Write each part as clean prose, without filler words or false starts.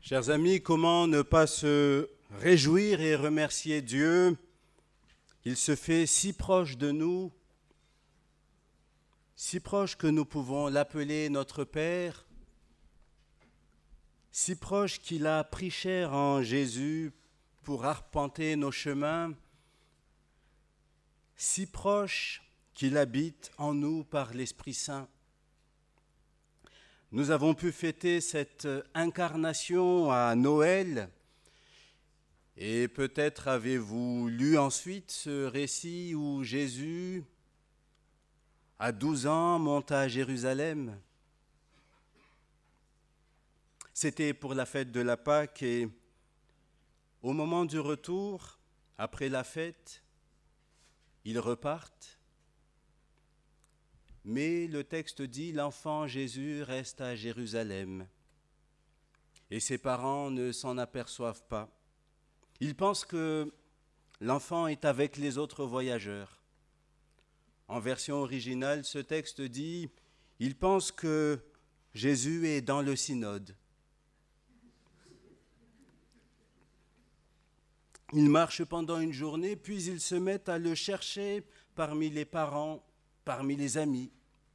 Chers amis, comment ne pas se réjouir et remercier Dieu? Il se fait si proche de nous, si proche que nous pouvons l'appeler notre Père, si proche qu'il a pris chair en Jésus pour arpenter nos chemins, si proche qu'il habite en nous par l'Esprit Saint. Nous avons pu fêter cette incarnation à Noël, et peut-être avez-vous lu ensuite ce récit où Jésus, à 12 ans, monte à Jérusalem. C'était pour la fête de la Pâque et au moment du retour, après la fête, ils repartent. Mais le texte dit, l'enfant Jésus reste à Jérusalem et ses parents ne s'en aperçoivent pas. Ils pensent que l'enfant est avec les autres voyageurs. En version originale, ce texte dit, ils pensent que Jésus est dans le synode. Ils marchent pendant une journée, puis ils se mettent à le chercher parmi les parents, parmi les amis.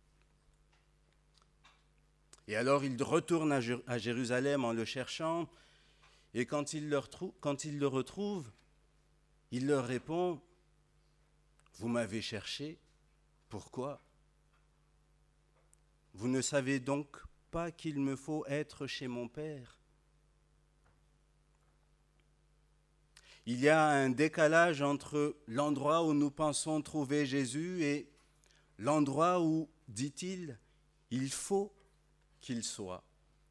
Et alors ils retournent à Jérusalem en le cherchant, et quand ils le retrouvent, il leur répond, « Vous m'avez cherché, pourquoi? Vous ne savez donc pas qu'il me faut être chez mon Père ?» Il y a un décalage entre l'endroit où nous pensons trouver Jésus et l'endroit où, dit-il, il faut qu'il soit.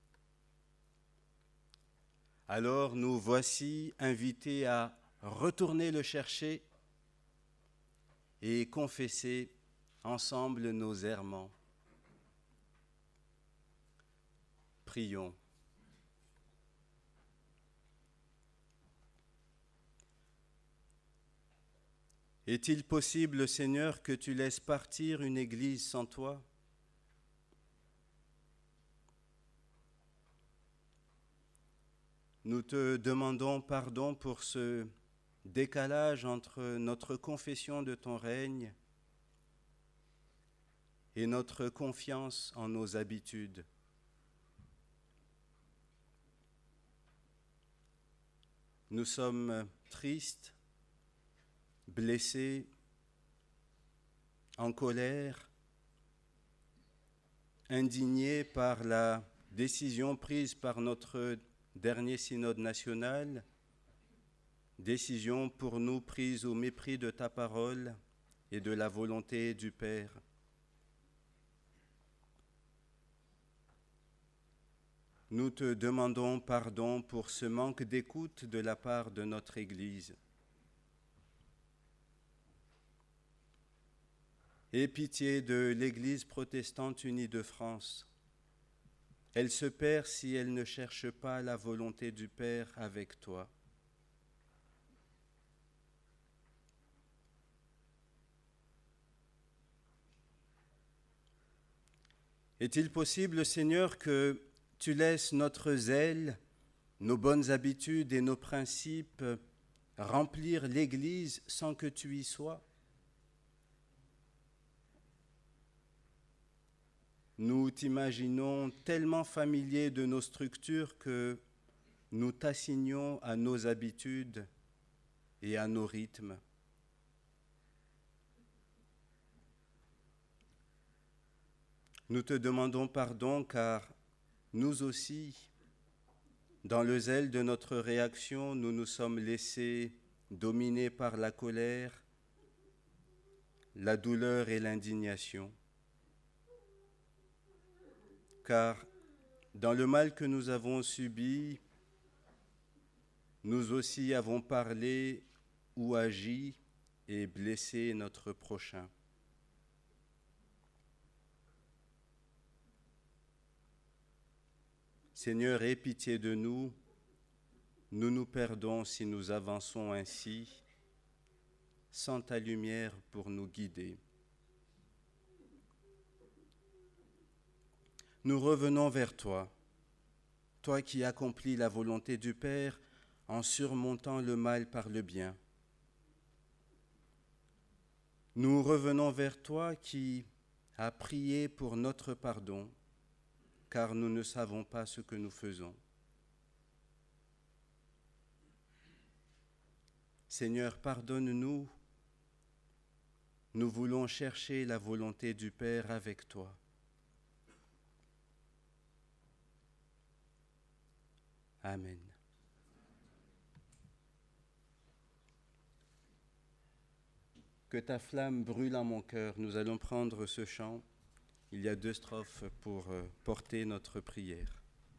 Alors nous voici invités à retourner le chercher et confesser ensemble nos errements. Prions. Est-il possible, Seigneur, que tu laisses partir une église sans toi? Nous te demandons pardon pour ce décalage entre notre confession de ton règne et notre confiance en nos habitudes. Nous sommes tristes, blessés, en colère, indignés par la décision prise par notre dernier synode national, décision pour nous prise au mépris de ta parole et de la volonté du Père. Nous te demandons pardon pour ce manque d'écoute de la part de notre Église. Aie pitié de l'Église protestante unie de France. Elle se perd si elle ne cherche pas la volonté du Père avec toi. Est-il possible, Seigneur, que tu laisses notre zèle, nos bonnes habitudes et nos principes remplir l'Église sans que tu y sois? Nous t'imaginons tellement familier de nos structures que nous t'assignons à nos habitudes et à nos rythmes. Nous te demandons pardon car nous aussi, dans le zèle de notre réaction, nous nous sommes laissés dominer par la colère, la douleur et l'indignation. Car dans le mal que nous avons subi, nous aussi avons parlé ou agi et blessé notre prochain. Seigneur, aie pitié de nous, nous nous perdons si nous avançons ainsi, sans ta lumière pour nous guider. Nous revenons vers toi, toi qui accomplis la volonté du Père en surmontant le mal par le bien. Nous revenons vers toi qui as prié pour notre pardon, car nous ne savons pas ce que nous faisons. Seigneur, pardonne-nous. Nous voulons chercher la volonté du Père avec toi. Amen. Que ta flamme brûle en mon cœur. Nous allons prendre ce chant. Il y a 2 strophes pour porter notre prière.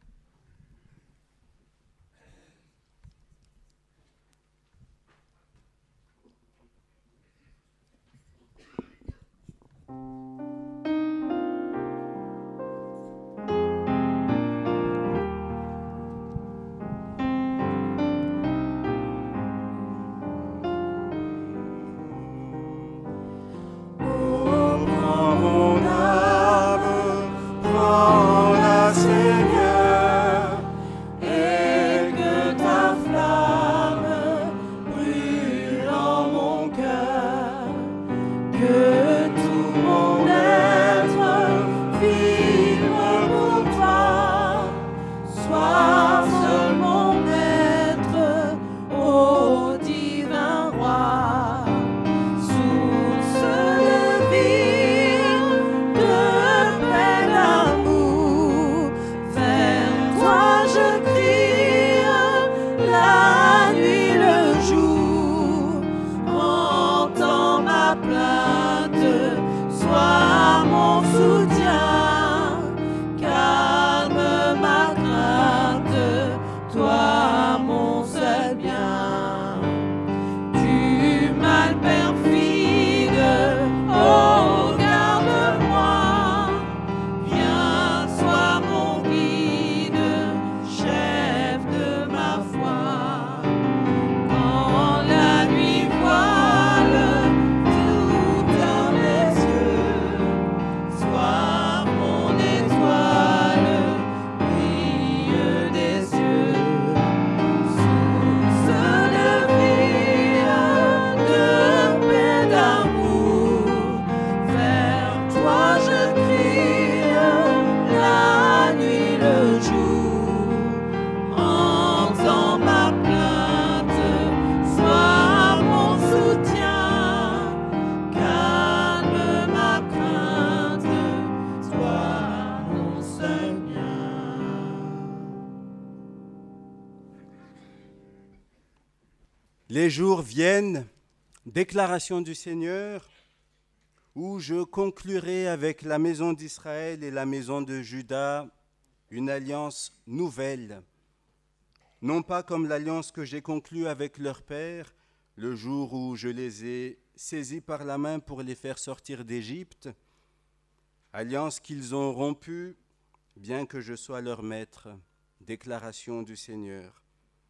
Les jours viennent, déclaration du Seigneur, où je conclurai avec la maison d'Israël et la maison de Juda une alliance nouvelle, non pas comme l'alliance que j'ai conclue avec leur père le jour où je les ai saisis par la main pour les faire sortir d'Égypte, alliance qu'ils ont rompue, bien que je sois leur maître, déclaration du Seigneur.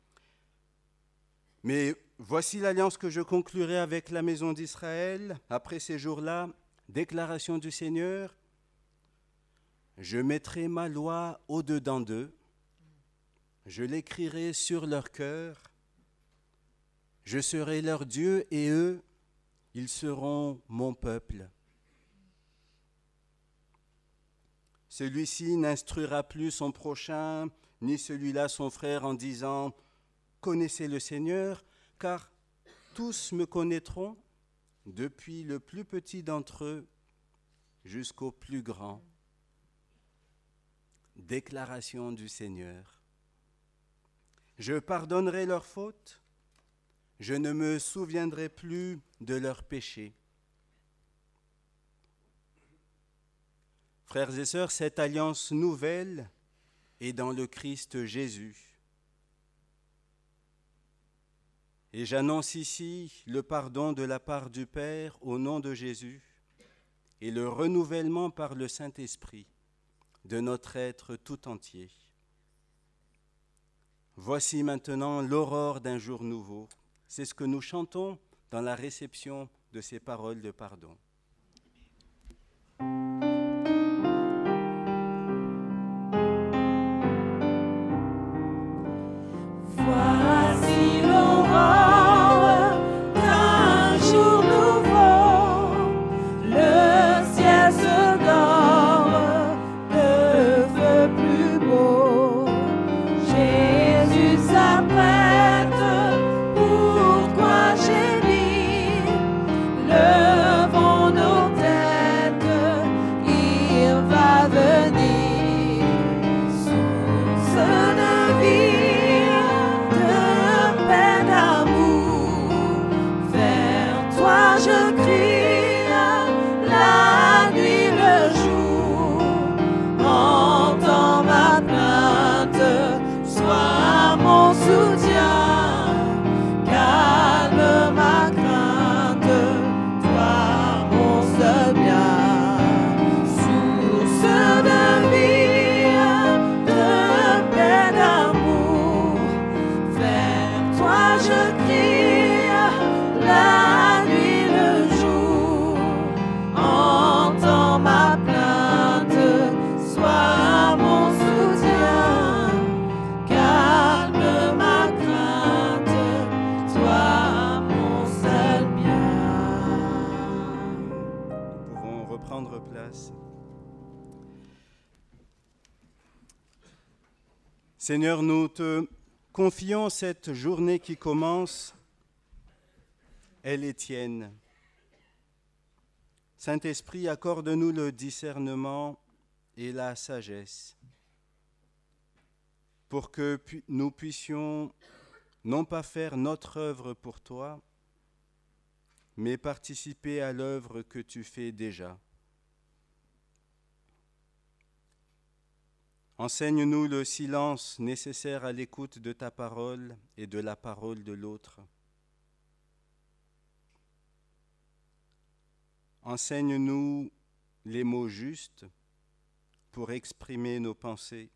Mais voici l'alliance que je conclurai avec la maison d'Israël après ces jours-là, déclaration du Seigneur. Je mettrai ma loi au-dedans d'eux, je l'écrirai sur leur cœur, je serai leur Dieu et eux, ils seront mon peuple. Celui-ci n'instruira plus son prochain, ni celui-là son frère en disant « Connaissez le Seigneur », car tous me connaîtront, depuis le plus petit d'entre eux jusqu'au plus grand. Déclaration du Seigneur. Je pardonnerai leurs fautes, je ne me souviendrai plus de leurs péchés. Frères et sœurs, cette alliance nouvelle est dans le Christ Jésus. Et j'annonce ici le pardon de la part du Père au nom de Jésus et le renouvellement par le Saint-Esprit de notre être tout entier. Voici maintenant l'aurore d'un jour nouveau. C'est ce que nous chantons dans la réception de ces paroles de pardon. Seigneur, nous te confions cette journée qui commence, elle est tienne. Saint-Esprit, accorde-nous le discernement et la sagesse pour que nous puissions non pas faire notre œuvre pour toi, mais participer à l'œuvre que tu fais déjà. Enseigne-nous le silence nécessaire à l'écoute de ta parole et de la parole de l'autre. Enseigne-nous les mots justes pour exprimer nos pensées.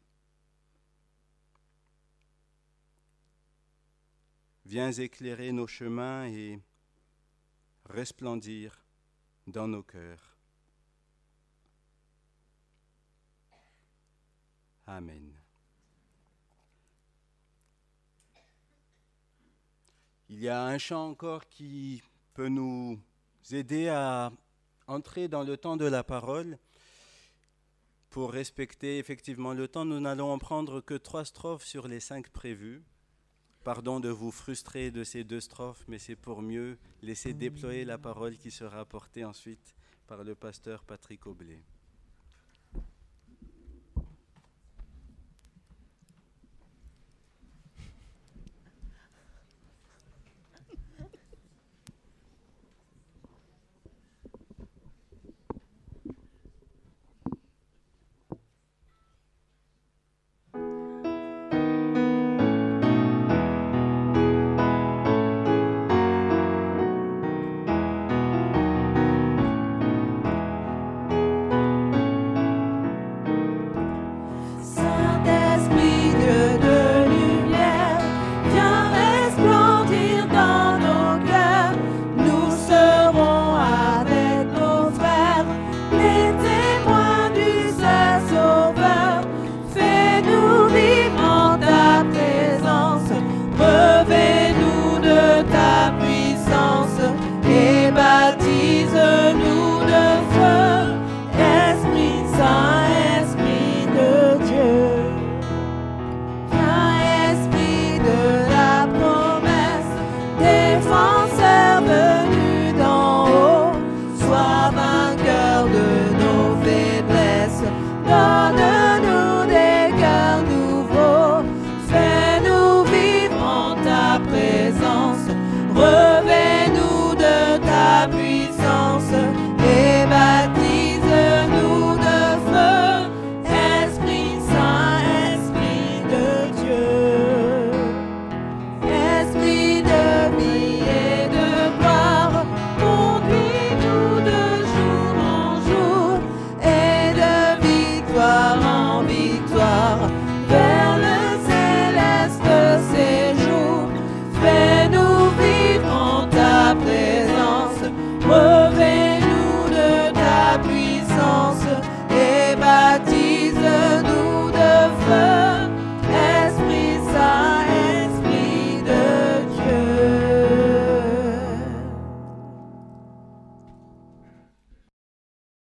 Viens éclairer nos chemins et resplendir dans nos cœurs. Amen. Il y a un chant encore qui peut nous aider à entrer dans le temps de la parole. Pour respecter effectivement le temps, nous n'allons en prendre que 3 strophes sur les 5 prévues. Pardon de vous frustrer de ces 2 strophes, mais c'est pour mieux laisser déployer la parole qui sera apportée ensuite par le pasteur Patrick Oblet.